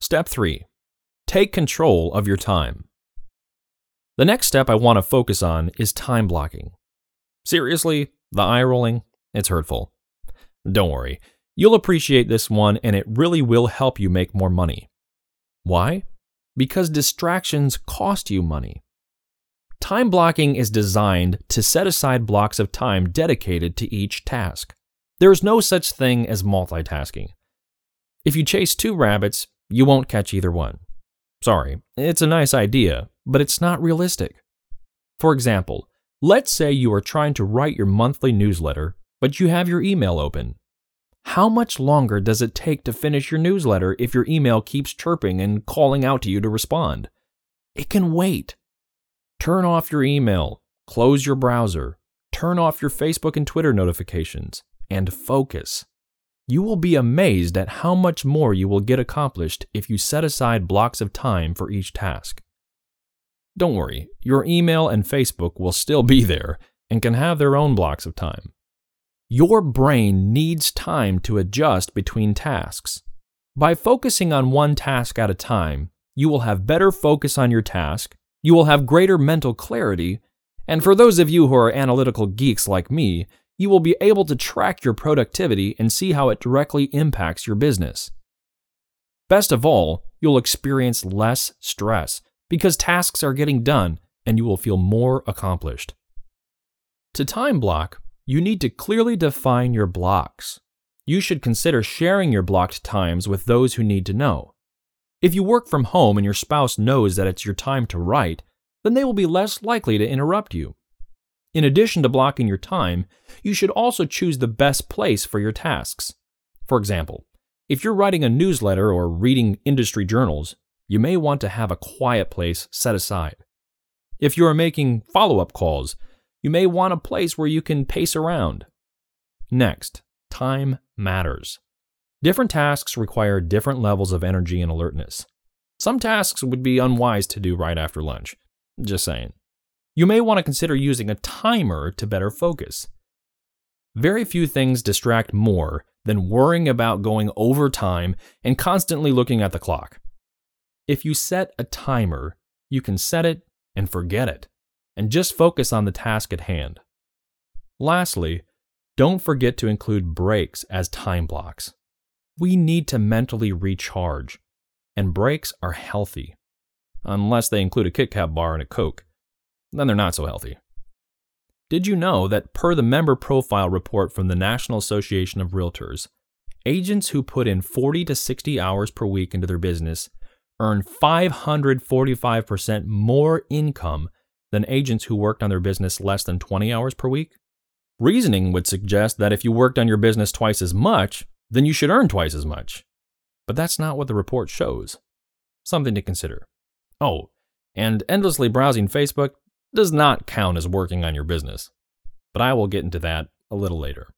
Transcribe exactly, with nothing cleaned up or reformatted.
Step three. Take control of your time. The next step I want to focus on is time blocking. Seriously, the eye rolling, it's hurtful. Don't worry, you'll appreciate this one and it really will help you make more money. Why? Because distractions cost you money. Time blocking is designed to set aside blocks of time dedicated to each task. There is no such thing as multitasking. If you chase two rabbits, you won't catch either one. Sorry, it's a nice idea, but it's not realistic. For example, let's say you are trying to write your monthly newsletter, but you have your email open. How much longer does it take to finish your newsletter if your email keeps chirping and calling out to you to respond? It can wait. Turn off your email, close your browser, turn off your Facebook and Twitter notifications, and focus. You will be amazed at how much more you will get accomplished if you set aside blocks of time for each task. Don't worry, your email and Facebook will still be there and can have their own blocks of time. Your brain needs time to adjust between tasks. By focusing on one task at a time, you will have better focus on your task, you will have greater mental clarity, and for those of you who are analytical geeks like me, you will be able to track your productivity and see how it directly impacts your business. Best of all, you'll experience less stress because tasks are getting done and you will feel more accomplished. To time block, you need to clearly define your blocks. You should consider sharing your blocked times with those who need to know. If you work from home and your spouse knows that it's your time to write, then they will be less likely to interrupt you. In addition to blocking your time, you should also choose the best place for your tasks. For example, if you're writing a newsletter or reading industry journals, you may want to have a quiet place set aside. If you are making follow-up calls, you may want a place where you can pace around. Next, time matters. Different tasks require different levels of energy and alertness. Some tasks would be unwise to do right after lunch. Just saying. You may want to consider using a timer to better focus. Very few things distract more than worrying about going over time and constantly looking at the clock. If you set a timer, you can set it and forget it, and just focus on the task at hand. Lastly, don't forget to include breaks as time blocks. We need to mentally recharge, and breaks are healthy, unless they include a Kit Kat bar and a Coke. Then they're not so healthy. Did you know that per the member profile report from the National Association of Realtors, agents who put in forty to sixty hours per week into their business earn five hundred forty-five percent more income than agents who worked on their business less than twenty hours per week? Reasoning would suggest that if you worked on your business twice as much, then you should earn twice as much. But that's not what the report shows. Something to consider. Oh, and endlessly browsing Facebook does not count as working on your business. But I will get into that a little later.